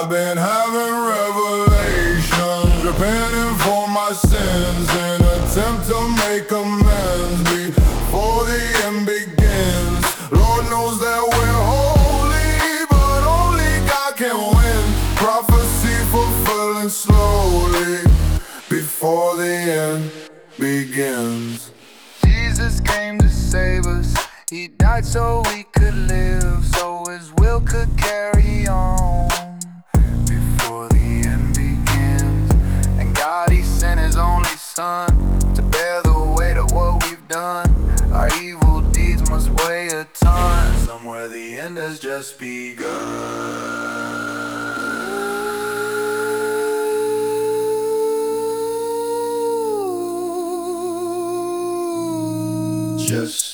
I've been having revelations, repenting for my sins in attempt to make amends before the end begins. Lord knows that we're holy, but only God can win. Prophecy fulfilling slowly before the end begins. Jesus came to save us. He died so we could live, so His will could carry on before the end begins. And God, He sent His only Son to bear the weight of what we've done. Our evil deeds must weigh a ton. Somewhere the end has just begun. Just